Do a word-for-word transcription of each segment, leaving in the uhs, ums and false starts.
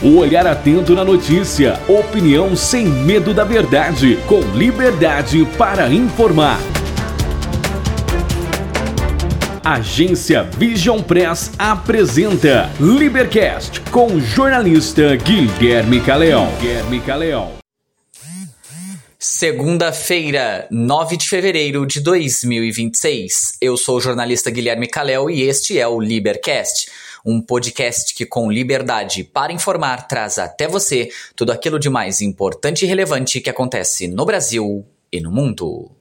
O olhar atento na notícia, opinião sem medo da verdade, com liberdade para informar. Agência Vision Press apresenta Libercast com o jornalista Guilherme Caleão. Guilherme Caleão. Segunda-feira, nove de fevereiro de dois mil e vinte e seis. Eu sou o jornalista Guilherme Caleão e este é o Libercast, um podcast que com liberdade para informar traz até você tudo aquilo de mais importante e relevante que acontece no Brasil e no mundo.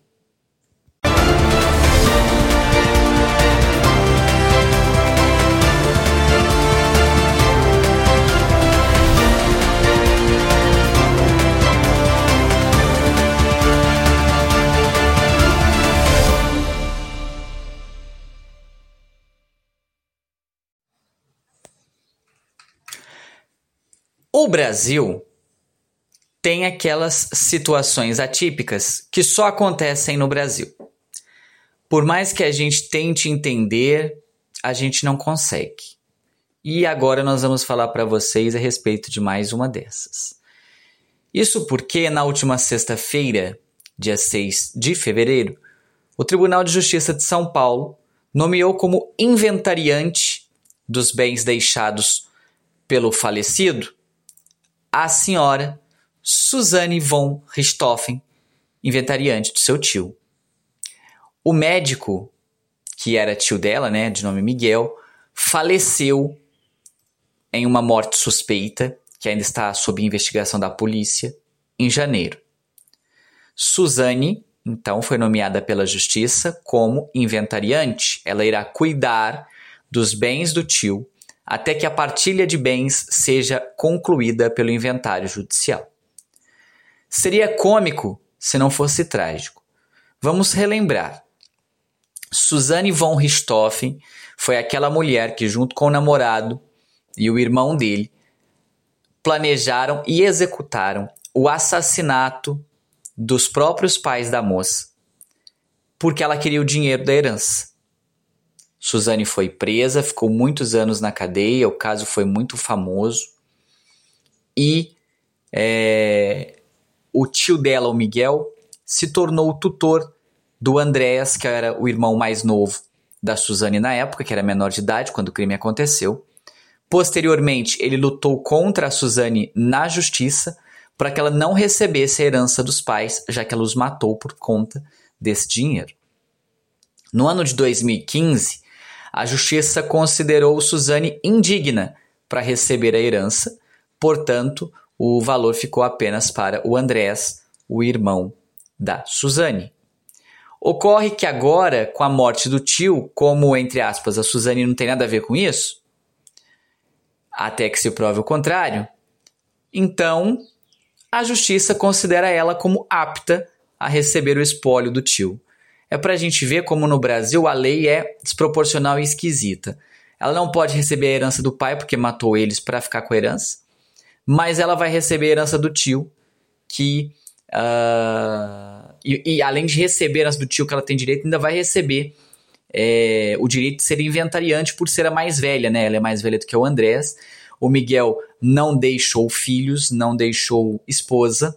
O Brasil tem aquelas situações atípicas que só acontecem no Brasil. Por mais que a gente tente entender, a gente não consegue. E agora nós vamos falar para vocês a respeito de mais uma dessas. Isso porque na última sexta-feira, dia seis de fevereiro, o Tribunal de Justiça de São Paulo nomeou como inventariante dos bens deixados pelo falecido a senhora Suzane von Richthofen, inventariante do seu tio. O médico, que era tio dela, né, de nome Miguel, faleceu em uma morte suspeita, que ainda está sob investigação da polícia, em janeiro. Suzane, então, foi nomeada pela justiça como inventariante. Ela irá cuidar dos bens do tio até que a partilha de bens seja concluída pelo inventário judicial. Seria cômico se não fosse trágico. Vamos relembrar. Suzane von Richthofen foi aquela mulher que, junto com o namorado e o irmão dele, planejaram e executaram o assassinato dos próprios pais da moça, porque ela queria o dinheiro da herança. Suzane foi presa, ficou muitos anos na cadeia, o caso foi muito famoso. E é, o tio dela, o Miguel, se tornou o tutor do Andréas, que era o irmão mais novo da Suzane na época, que era menor de idade quando o crime aconteceu. Posteriormente, ele lutou contra a Suzane na justiça para que ela não recebesse a herança dos pais, já que ela os matou por conta desse dinheiro. No ano de dois mil e quinze, a justiça considerou Suzane indigna para receber a herança, portanto, o valor ficou apenas para o Andrés, o irmão da Suzane. Ocorre que agora, com a morte do tio, como, entre aspas, a Suzane não tem nada a ver com isso, até que se prove o contrário, então a justiça considera ela como apta a receber o espólio do tio. É para a gente ver como no Brasil a lei é desproporcional e esquisita. Ela não pode receber a herança do pai porque matou eles para ficar com a herança, mas ela vai receber a herança do tio, que uh, e, e além de receber a herança do tio que ela tem direito, ainda vai receber é, o direito de ser inventariante por ser a mais velha, né? Ela é mais velha do que o Andrés. O Miguel não deixou filhos, não deixou esposa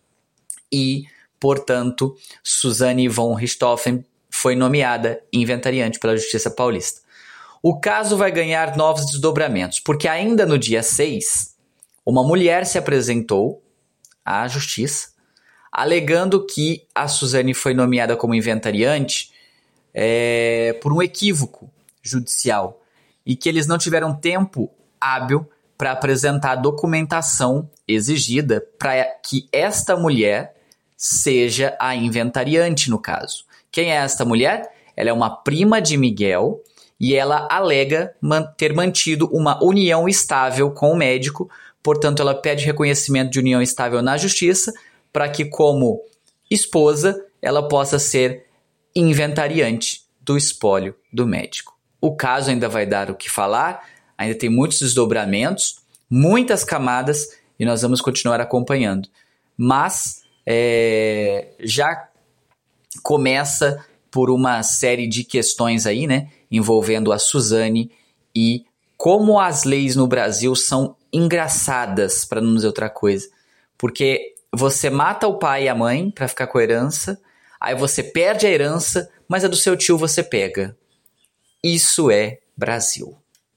e, portanto, Suzane von Richthofen foi nomeada inventariante pela Justiça Paulista. O caso vai ganhar novos desdobramentos, porque ainda no dia seis, uma mulher se apresentou à Justiça, alegando que a Suzane foi nomeada como inventariante é, por um equívoco judicial e que eles não tiveram tempo hábil para apresentar a documentação exigida para que esta mulher seja a inventariante no caso. Quem é esta mulher? Ela é uma prima de Miguel e ela alega man- ter mantido uma união estável com o médico, portanto ela pede reconhecimento de união estável na justiça para que, como esposa, ela possa ser inventariante do espólio do médico. O caso ainda vai dar o que falar, ainda tem muitos desdobramentos, muitas camadas e nós vamos continuar acompanhando. Mas É, já começa por uma série de questões aí, né, envolvendo a Suzane e como as leis no Brasil são engraçadas, para não dizer outra coisa. Porque você mata o pai e a mãe para ficar com a herança, aí você perde a herança, mas a do seu tio você pega. Isso é Brasil.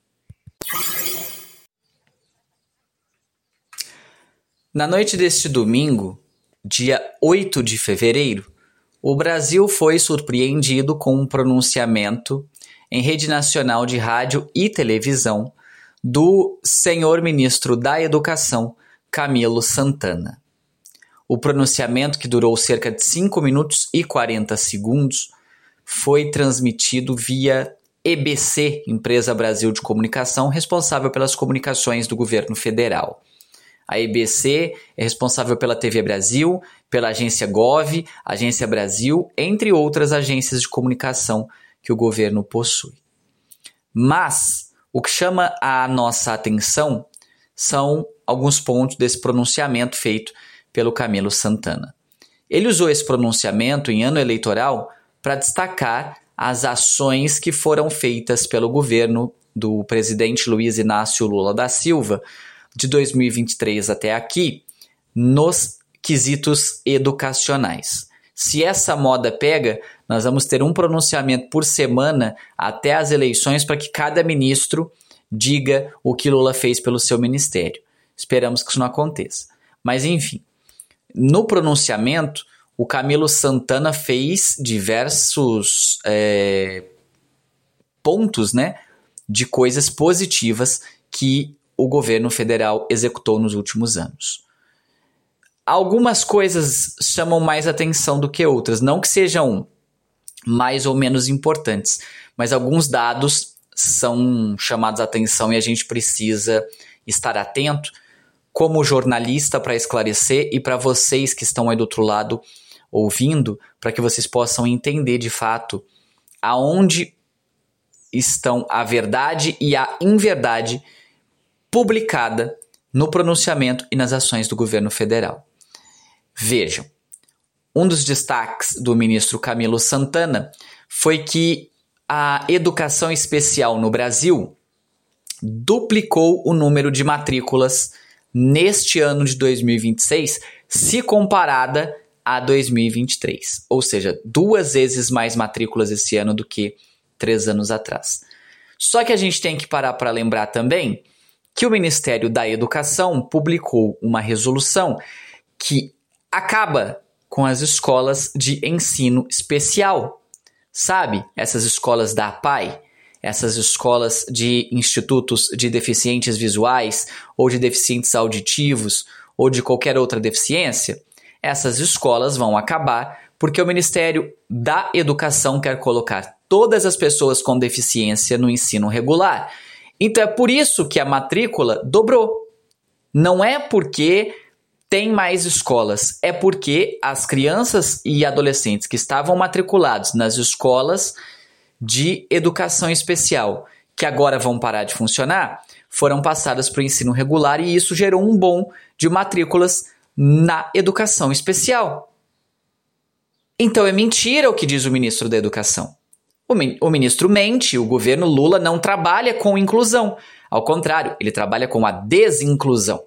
Na noite deste domingo, dia oito de fevereiro, o Brasil foi surpreendido com um pronunciamento em rede nacional de rádio e televisão do senhor ministro da Educação, Camilo Santana. O pronunciamento, que durou cerca de cinco minutos e quarenta segundos, foi transmitido via E B C, Empresa Brasil de Comunicação, responsável pelas comunicações do governo federal. A E B C é responsável pela T V Brasil, pela Agência Gov, Agência Brasil, entre outras agências de comunicação que o governo possui. Mas o que chama a nossa atenção são alguns pontos desse pronunciamento feito pelo Camilo Santana. Ele usou esse pronunciamento em ano eleitoral para destacar as ações que foram feitas pelo governo do presidente Luiz Inácio Lula da Silva de dois mil e vinte e três até aqui, nos quesitos educacionais. Se essa moda pega, nós vamos ter um pronunciamento por semana até as eleições para que cada ministro diga o que Lula fez pelo seu ministério. Esperamos que isso não aconteça. Mas, enfim, no pronunciamento, o Camilo Santana fez diversos é, pontos, né, de coisas positivas que o governo federal executou nos últimos anos. Algumas coisas chamam mais atenção do que outras, não que sejam mais ou menos importantes, mas alguns dados são chamados a atenção e a gente precisa estar atento como jornalista para esclarecer e para vocês que estão aí do outro lado ouvindo, para que vocês possam entender de fato aonde estão a verdade e a inverdade publicada no pronunciamento e nas ações do governo federal. Vejam, um dos destaques do ministro Camilo Santana foi que a educação especial no Brasil duplicou o número de matrículas neste ano de dois mil e vinte e seis, se comparada a dois mil e vinte e três. Ou seja, duas vezes mais matrículas esse ano do que três anos atrás. Só que a gente tem que parar para lembrar também que o Ministério da Educação publicou uma resolução que acaba com as escolas de ensino especial. Sabe? Essas escolas da A P A I, essas escolas de institutos de deficientes visuais ou de deficientes auditivos ou de qualquer outra deficiência, essas escolas vão acabar porque o Ministério da Educação quer colocar todas as pessoas com deficiência no ensino regular. Então é por isso que a matrícula dobrou. Não é porque tem mais escolas, é porque as crianças e adolescentes que estavam matriculados nas escolas de educação especial, que agora vão parar de funcionar, foram passadas para o ensino regular e isso gerou um boom de matrículas na educação especial. Então é mentira o que diz o ministro da Educação. O, min- o ministro mente, o governo Lula não trabalha com inclusão. Ao contrário, ele trabalha com a desinclusão.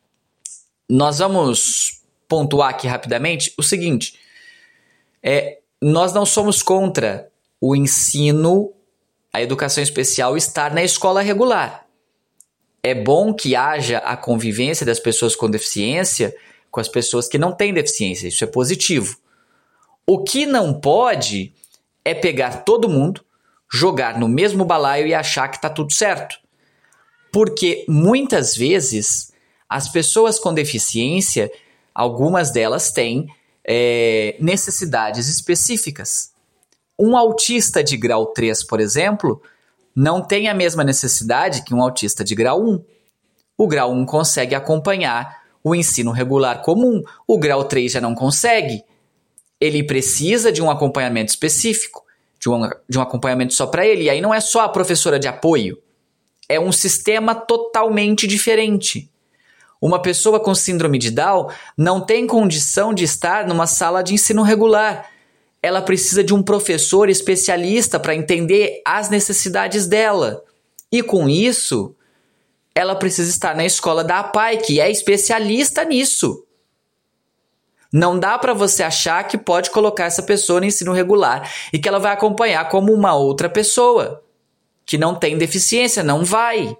Nós vamos pontuar aqui rapidamente o seguinte. É, nós não somos contra o ensino, a educação especial estar na escola regular. É bom que haja a convivência das pessoas com deficiência com as pessoas que não têm deficiência. Isso é positivo. O que não pode é pegar todo mundo, jogar no mesmo balaio e achar que está tudo certo. Porque muitas vezes as pessoas com deficiência, algumas delas têm é, necessidades específicas. Um autista de grau três, por exemplo, não tem a mesma necessidade que um autista de grau um. O grau um consegue acompanhar o ensino regular comum, o grau três já não consegue. Ele precisa de um acompanhamento específico, de um, de um acompanhamento só para ele. E aí não é só a professora de apoio, é um sistema totalmente diferente. Uma pessoa com síndrome de Down não tem condição de estar numa sala de ensino regular. Ela precisa de um professor especialista para entender as necessidades dela. E com isso, ela precisa estar na escola da APAE, que é especialista nisso. Não dá para você achar que pode colocar essa pessoa no ensino regular e que ela vai acompanhar como uma outra pessoa que não tem deficiência. Não vai.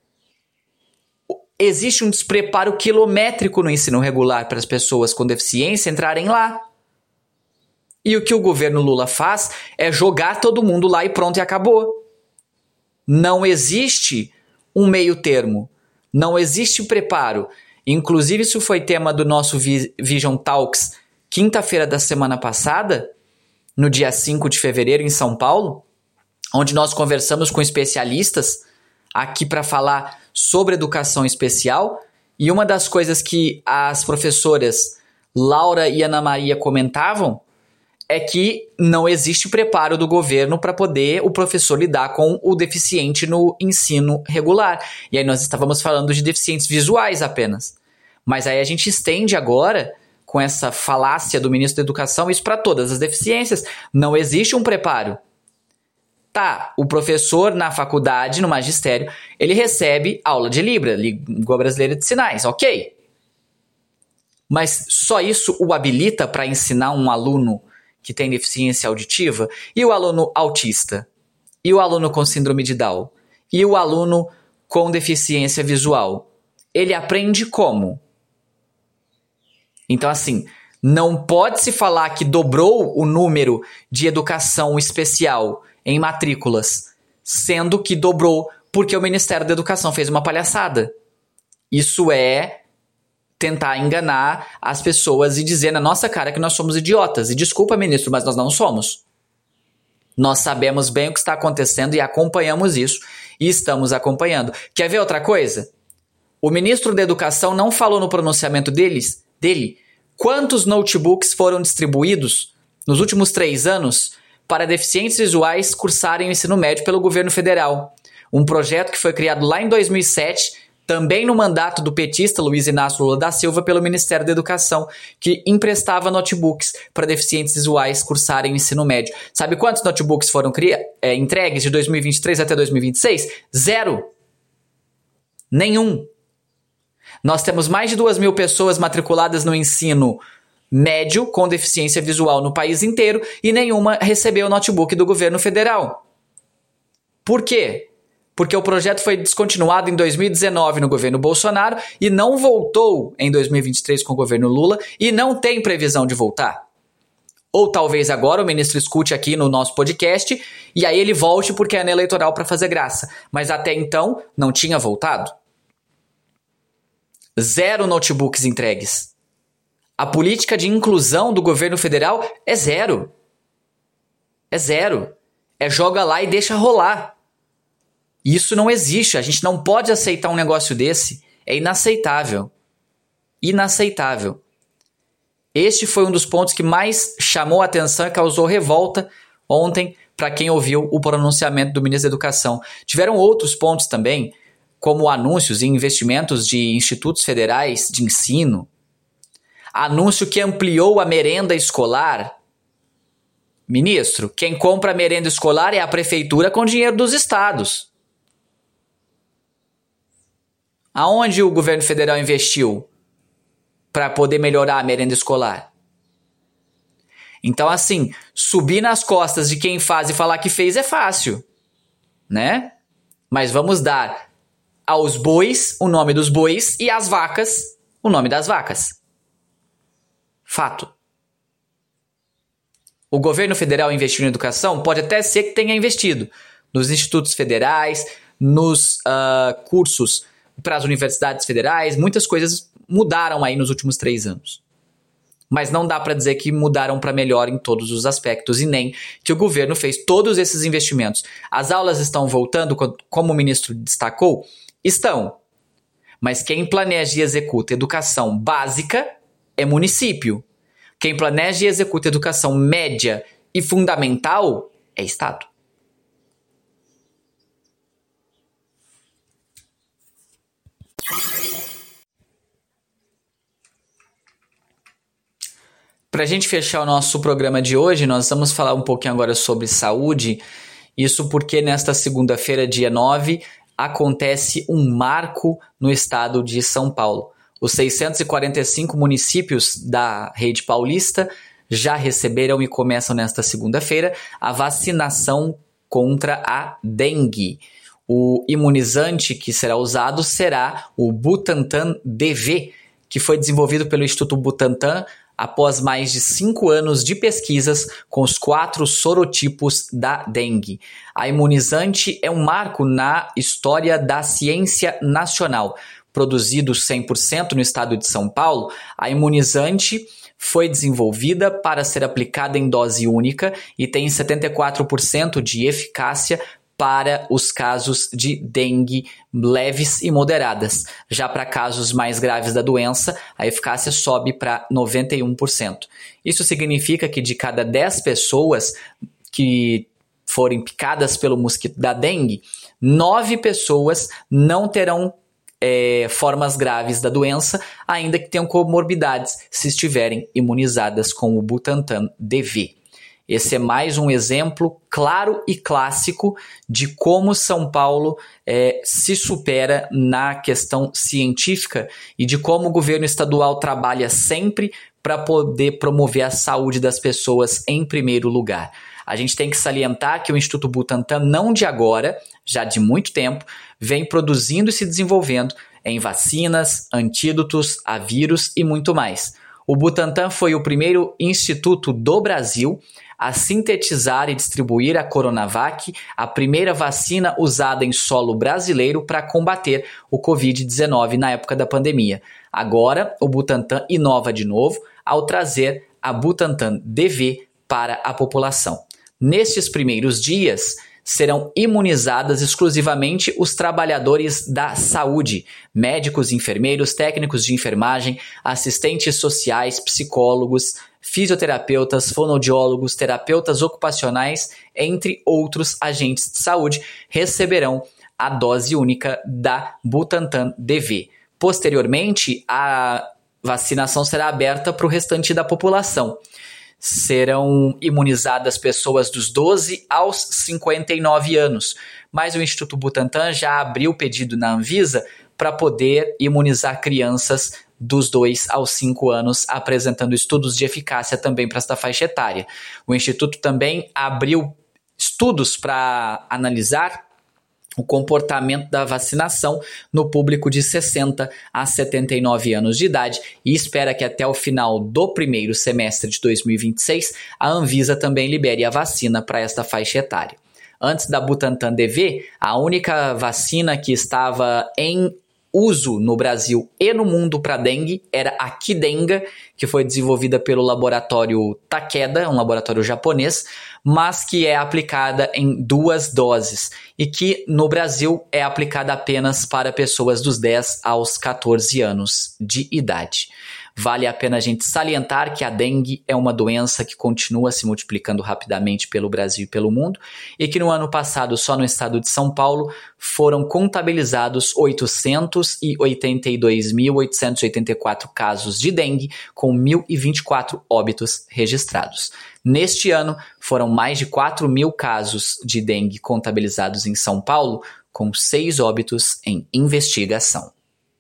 Existe um despreparo quilométrico no ensino regular para as pessoas com deficiência entrarem lá. E o que o governo Lula faz é jogar todo mundo lá e pronto, e acabou. Não existe um meio termo. Não existe preparo. Inclusive, isso foi tema do nosso Vision Talks, quinta-feira da semana passada, no dia cinco de fevereiro, em São Paulo, onde nós conversamos com especialistas aqui para falar sobre educação especial. E uma das coisas que as professoras Laura e Ana Maria comentavam é que não existe preparo do governo para poder o professor lidar com o deficiente no ensino regular. E aí nós estávamos falando de deficientes visuais apenas. Mas aí a gente estende agora, com essa falácia do ministro da Educação, isso para todas as deficiências. Não existe um preparo. Tá, o professor na faculdade, no magistério, ele recebe aula de Libra, Língua Brasileira de Sinais, ok. Mas só isso o habilita para ensinar um aluno que tem deficiência auditiva? E o aluno autista? E o aluno com síndrome de Down? E o aluno com deficiência visual? Ele aprende como? Então, assim, não pode se falar que dobrou o número de educação especial em matrículas, sendo que dobrou porque o Ministério da Educação fez uma palhaçada. Isso é tentar enganar as pessoas e dizer na nossa cara que nós somos idiotas. E desculpa, ministro, mas nós não somos. Nós sabemos bem o que está acontecendo e acompanhamos isso. E estamos acompanhando. Quer ver outra coisa? O ministro da Educação não falou no pronunciamento deles, dele quantos notebooks foram distribuídos nos últimos três anos para deficientes visuais cursarem o ensino médio pelo governo federal. Um projeto que foi criado lá em dois mil e sete, também no mandato do petista Luiz Inácio Lula da Silva, pelo Ministério da Educação, que emprestava notebooks para deficientes visuais cursarem o ensino médio. Sabe quantos notebooks foram cria- é, entregues de dois mil e vinte e três até dois mil e vinte e seis? Zero. Nenhum. Nós temos mais de duas mil pessoas matriculadas no ensino médio com deficiência visual no país inteiro e nenhuma recebeu notebook do governo federal. Por quê? Porque o projeto foi descontinuado em dois mil e dezenove no governo Bolsonaro e não voltou em dois mil e vinte e três com o governo Lula e não tem previsão de voltar. Ou talvez agora o ministro escute aqui no nosso podcast e aí ele volte porque é ano eleitoral para fazer graça. Mas até então não tinha voltado. Zero notebooks entregues. A política de inclusão do governo federal é zero. É zero. É joga lá e deixa rolar. Isso não existe. A gente não pode aceitar um negócio desse. É inaceitável. Inaceitável. Este foi um dos pontos que mais chamou a atenção e causou revolta ontem para quem ouviu o pronunciamento do ministro da Educação. Tiveram outros pontos também, como anúncios e investimentos de institutos federais de ensino. Anúncio que ampliou a merenda escolar. Ministro, quem compra a merenda escolar é a prefeitura com dinheiro dos estados. Aonde o governo federal investiu para poder melhorar a merenda escolar? Então, assim, subir nas costas de quem faz e falar que fez é fácil, né? Mas vamos dar aos bois o nome dos bois e às vacas o nome das vacas. Fato. O governo federal investiu em educação? Pode até ser que tenha investido nos institutos federais, nos uh, cursos para as universidades federais. Muitas coisas mudaram aí nos últimos três anos. Mas não dá para dizer que mudaram para melhor em todos os aspectos e nem que o governo fez todos esses investimentos. As aulas estão voltando, como o ministro destacou? Estão. Mas quem planeja e executa educação básica é município. Quem planeja e executa educação média e fundamental é Estado. Para a gente fechar o nosso programa de hoje, nós vamos falar um pouquinho agora sobre saúde. Isso porque nesta segunda-feira, dia nove, acontece um marco no estado de São Paulo. Os seiscentos e quarenta e cinco municípios da rede paulista já receberam e começam nesta segunda-feira a vacinação contra a dengue. O imunizante que será usado será o Butantan D V, que foi desenvolvido pelo Instituto Butantan após mais de cinco anos de pesquisas com os quatro sorotipos da dengue. A imunizante é um marco na história da ciência nacional. Produzido cem por cento no estado de São Paulo, a imunizante foi desenvolvida para ser aplicada em dose única e tem setenta e quatro por cento de eficácia para os casos de dengue leves e moderadas. Já para casos mais graves da doença, a eficácia sobe para noventa e um por cento. Isso significa que de cada dez pessoas que forem picadas pelo mosquito da dengue, nove pessoas não terão é, formas graves da doença, ainda que tenham comorbidades, se estiverem imunizadas com o Butantan D V. Esse é mais um exemplo claro e clássico de como São Paulo é, se supera na questão científica e de como o governo estadual trabalha sempre para poder promover a saúde das pessoas em primeiro lugar. A gente tem que salientar que o Instituto Butantan, não de agora, já de muito tempo, vem produzindo e se desenvolvendo em vacinas, antídotos a vírus e muito mais. O Butantan foi o primeiro instituto do Brasil a sintetizar e distribuir a Coronavac, a primeira vacina usada em solo brasileiro para combater o covid dezenove na época da pandemia. Agora, o Butantan inova de novo ao trazer a Butantan D V para a população. Nestes primeiros dias, serão imunizadas exclusivamente os trabalhadores da saúde, médicos, enfermeiros, técnicos de enfermagem, assistentes sociais, psicólogos, fisioterapeutas, fonoaudiólogos, terapeutas ocupacionais, entre outros agentes de saúde, receberão a dose única da Butantan D V. Posteriormente, a vacinação será aberta para o restante da população. Serão imunizadas pessoas dos doze aos cinquenta e nove anos, mas o Instituto Butantan já abriu pedido na Anvisa para poder imunizar crianças dos dois aos cinco anos, apresentando estudos de eficácia também para esta faixa etária. O Instituto também abriu estudos para analisar o comportamento da vacinação no público de sessenta a setenta e nove anos de idade e espera que até o final do primeiro semestre de dois mil e vinte e seis a Anvisa também libere a vacina para esta faixa etária. Antes da Butantan D V, a única vacina que estava em uso no Brasil e no mundo para dengue era a Qdenga, que foi desenvolvida pelo laboratório Takeda, um laboratório japonês, mas que é aplicada em duas doses e que no Brasil é aplicada apenas para pessoas dos dez aos catorze anos de idade. Vale a pena a gente salientar que a dengue é uma doença que continua se multiplicando rapidamente pelo Brasil e pelo mundo e que no ano passado, só no estado de São Paulo, foram contabilizados oitocentos e oitenta e dois mil oitocentos e oitenta e quatro casos de dengue, com mil e vinte e quatro óbitos registrados. Neste ano, foram mais de quatro mil casos de dengue contabilizados em São Paulo, com seis óbitos em investigação.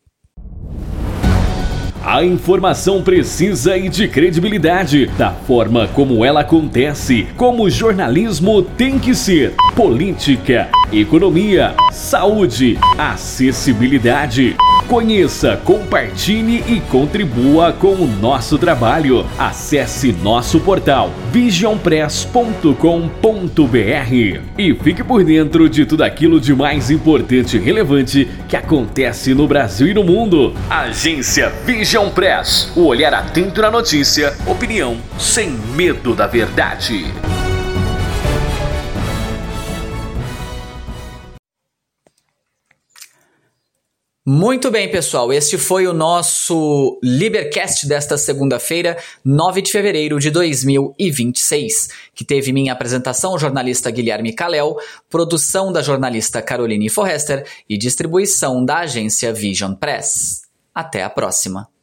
A informação precisa e de credibilidade, da forma como ela acontece, como o jornalismo tem que ser. Política, economia, saúde, acessibilidade. Conheça, compartilhe e contribua com o nosso trabalho. Acesse nosso portal vision press ponto com ponto b r e fique por dentro de tudo aquilo de mais importante e relevante que acontece no Brasil e no mundo. Agência Vision Press, o olhar atento na notícia, opinião sem medo da verdade. Muito bem, pessoal, este foi o nosso Libercast desta segunda-feira, nove de fevereiro de dois mil e vinte e seis, que teve minha apresentação, o jornalista Guilherme Calel, produção da jornalista Caroline Forrester e distribuição da agência Vision Press. Até a próxima!